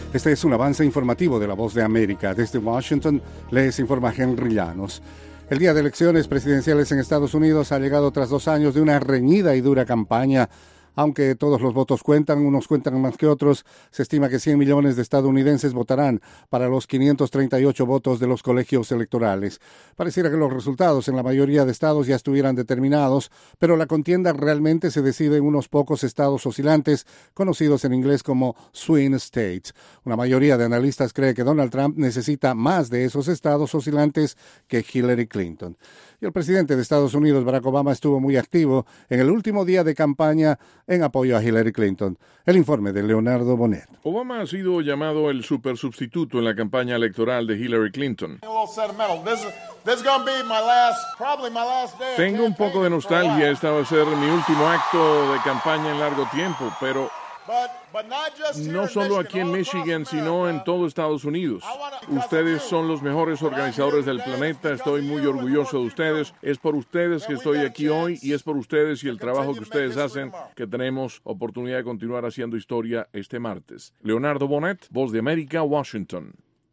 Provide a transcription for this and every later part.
Este es un avance informativo de La Voz de América. Desde Washington les informa Henry Llanos. El día de elecciones presidenciales en Estados Unidos ha llegado tras 2 años de una reñida y dura campaña. Aunque todos los votos cuentan, unos cuentan más que otros, se estima que 100 millones de estadounidenses votarán para los 538 votos de los colegios electorales. Pareciera que los resultados en la mayoría de estados ya estuvieran determinados, pero la contienda realmente se decide en unos pocos estados oscilantes, conocidos en inglés como swing states. Una mayoría de analistas cree que Donald Trump necesita más de esos estados oscilantes que Hillary Clinton. Y el presidente de Estados Unidos, Barack Obama, estuvo muy activo en el último día de campaña en apoyo a Hillary Clinton. El informe de Leonardo Bonet. Obama ha sido llamado el supersustituto en la campaña electoral de Hillary Clinton. Tengo un poco de nostalgia. Esta va a ser mi último acto de campaña en largo tiempo, pero no solo aquí en Michigan, sino en todo Estados Unidos. Ustedes son los mejores organizadores del planeta. Estoy muy orgulloso de ustedes. Es por ustedes que estoy aquí hoy y es por ustedes y el trabajo que ustedes hacen que tenemos oportunidad de continuar haciendo historia este martes. Leonardo Bonet, Voz de América, Washington.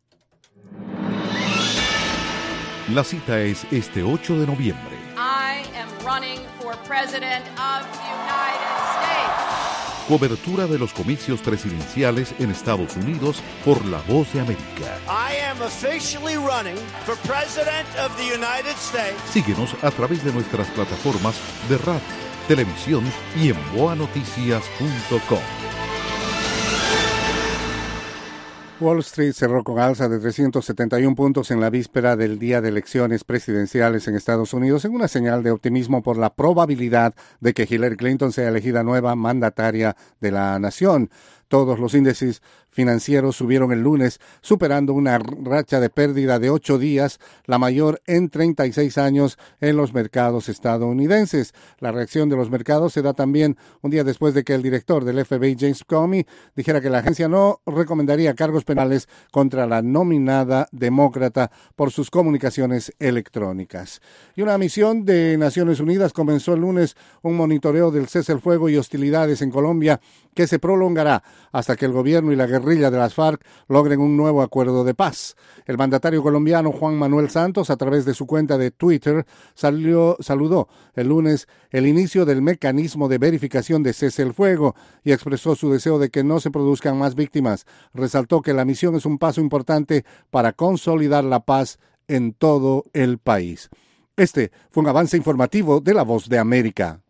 La cita es este 8 de noviembre. I am running for president of the United States. Cobertura de los comicios presidenciales en Estados Unidos por La Voz de América. I am officially running for president of the United States. Síguenos a través de nuestras plataformas de radio, televisión y en boanoticias.com. Wall Street cerró con alza de 371 puntos en la víspera del día de elecciones presidenciales en Estados Unidos, en una señal de optimismo por la probabilidad de que Hillary Clinton sea elegida nueva mandataria de la nación. Todos los índices financieros subieron el lunes, superando una racha de pérdida de 8 días, la mayor en 36 años en los mercados estadounidenses. La reacción de los mercados se da también un día después de que el director del FBI, James Comey, dijera que la agencia no recomendaría cargos penales contra la nominada demócrata por sus comunicaciones electrónicas. Y una misión de Naciones Unidas comenzó el lunes un monitoreo del cese el fuego y hostilidades en Colombia que se prolongará hasta que el gobierno y la guerrilla de las FARC logren un nuevo acuerdo de paz. El mandatario colombiano Juan Manuel Santos, a través de su cuenta de Twitter, saludó el lunes el inicio del mecanismo de verificación de cese el fuego y expresó su deseo de que no se produzcan más víctimas. Resaltó que la misión es un paso importante para consolidar la paz en todo el país. Este fue un avance informativo de La Voz de América.